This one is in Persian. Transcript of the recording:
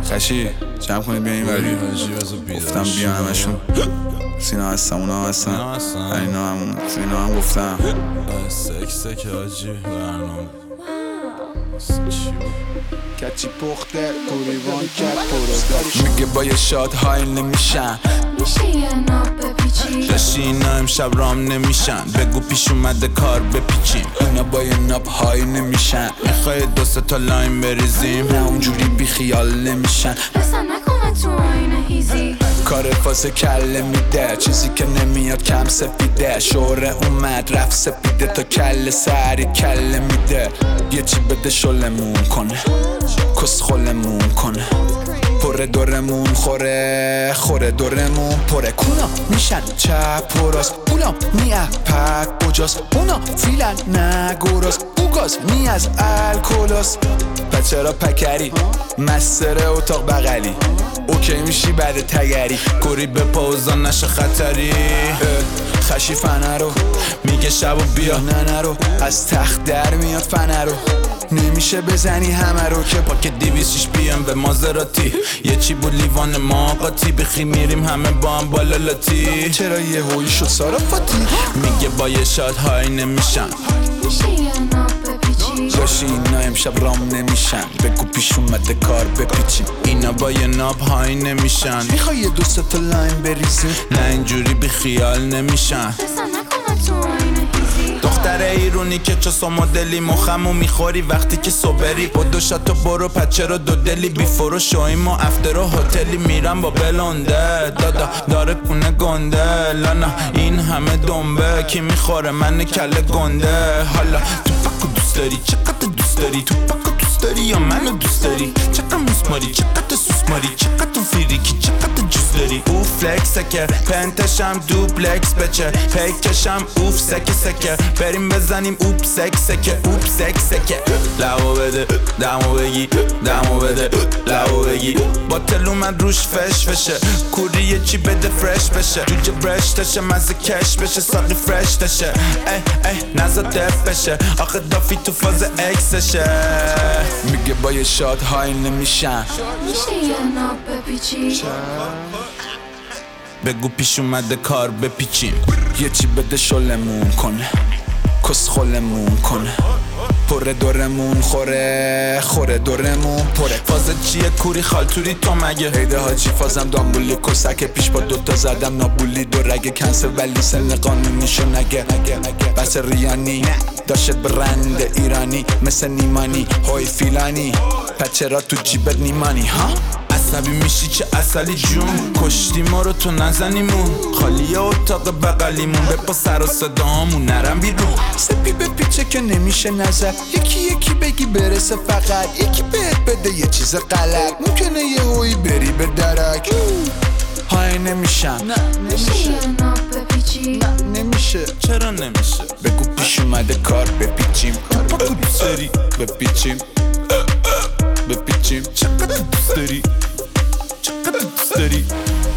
خشی جمع کنید بیان این وری گفتم بیا همشون سینا هستم اونا هستن اینا همون سینا هم گفتم سک حاجی برنامه کچی پخته کوریوان کت پرودا میگه با یه شاد های نمیشن میشه یه ناب بپیچی داشتی اینا امشب رام نمیشن بگو پیش اومده کار بپیچیم اینا با یه ناب های نمیشن میخوای دو سه تا لاین بریزیم نه اونجوری بی خیال نمیشن بسن نکنه تو آینه هیزی کار فاز کله میده چیزی که نمیاد کم سفیده شوره اومد رفت سپیده تا کله سری کله میده یه چی بده شلمون کنه کس خلمون کنه پره دورمون خوره دورمون پره کونا میشن چپ و راست اونا میه پک بجاست اونا فیلن نگوراست بوگاز می از الکولاست بچه را پکری مستره اتاق بغلی اوکی میشی بعد تگری کوری به پاوزا نشه خطری خشی فنه رو میگه شب و بیا نه رو از تخت در میاد فنه رو نمیشه بزنی همه رو که پاک 206 بیام به مازراتی یه چی بود لیوان ما قاطی بخی میریم همه با هم بالا لاتی چرا یه هویی شد صرافاتی میگه با یه شاد های نمیشن میشه یه ناب بپیچی جاشی اینا امشب رام نمیشن بگو پیش اومده کار بپیچیم اینا با یه ناب های نمیشن میخوای یه دو سه تا لاین بریزیم نه اینجوری بی خیال نمیشن بسن نکنه تو آینه هیزی دختر ایرونی که چو مدلی مخمو میخوری وقتی که صبری با دو شاتو برو پچه رو دو دلی بی فروش شویم و افتر و هتلی میرم با بلونده دادا داره کنه گنده لانا این همه دنبه کی میخوره من کله گنده حالا تو پاکو دوست داری چقدر دوست داری تو پاکو دوست داری یا منو دوست داری چقدر موسماری چقدر سوسماری چقدر فریکی چقدر جوز داری او فلکسه که پنتشم دوپلکس بچه پیکشم اوف سکه بریم بزنیم اوپ سکه اوپ سکه لبو بده دمو بگی دمو بده لبو بگی با تل اومد روش فشه کوری یه چی بده فرش بشه جوجه برش تشه مزه کش بشه ساقی فرش تشه نزا دف بشه آخه دافی تو فاز اکسشه میگه با یه شاد های نمیشن میشه یه ناب بپیچی بگو پیش اومده کار بپیچیم یه چی بده شلمون کنه کس خلمون کنه پره دورمون خوره دورمون پره فاز چیه کوری خالتوری تو مگه عیده حاجی فازم دامبولی کسک پیش با دوتا زدم نابولی دو رگه کنسل ولی سن قانونیشو نگه بس ریانی داشت برند ایرانی مثل نیمانی های فیلانی پچه را تو جیبت نیمانی ها عصبی میشی چه اصلی جون کشتی ما رو تو نزنیمون خالی اتاق بغلیمون بپا سر و صدامون نرم بیرون سپی به پیچه که نمیشه نظر یکی بگی برسه فقط یکی بهت بده یه چیز غلط ممکنه یه هوی بری به درک های نمیشن میشه یه ناب بپیچی نمیشه چرا نمیشه بگو پیش اومده کار بپیچیم پاکو دوست داری بپیچیم چقدر دوست داری چقدر دوست داری